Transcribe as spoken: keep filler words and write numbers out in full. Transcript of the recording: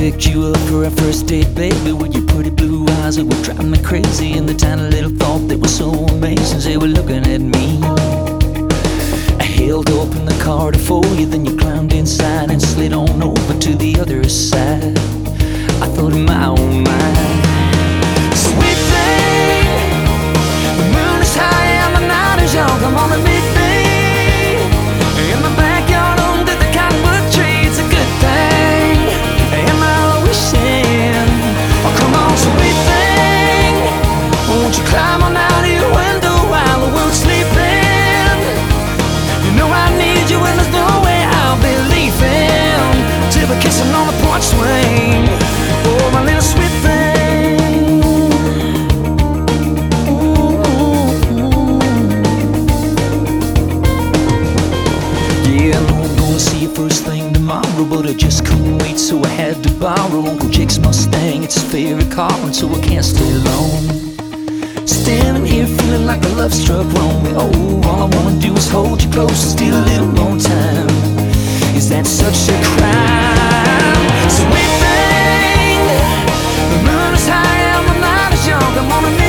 picked you up for our first date, baby, with your pretty blue eyes that were driving me crazy, and the tiny little thought that was so amazing, they were looking at me. I held open the car to for you, then you climbed inside and slid on over to the other side. I thought, my oh my, sweet thing, the moon is high and the night is young. Come on and meet me in the backyard under the cottonwood tree. It's a good thing, and I'll always sing. Oh, come on, sweet thing, won't you climb on out of your window while the world's sleeping? You know I need you and there's no way I'll be leaving till we're kissing on the porch swing. Oh, my little sweet thing. Ooh. Yeah, I know I'm gonna see you first thing tomorrow, but I just couldn't wait, so I had to borrow Uncle Jake's Mustang. It's his favorite car, and so I can't stay long. Standing here feeling like a love struck wrong. Oh, all I wanna do is hold you close and steal a little more time. Is that such a crime? Sweet thing, the moon is high and the night is young. I'm on a